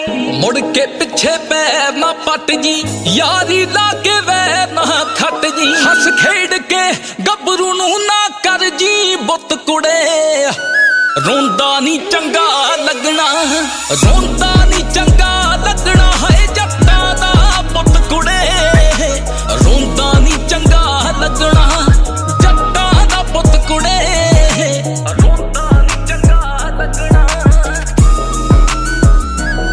मुड़ के पिछे पैर ना पट जी, यारी ला के वैर ना खट जी। हस खेड के गबरू नू ना कर जी बुत कुड़े, रोंदा नी चंगा लगना, रोंदा नी चंगा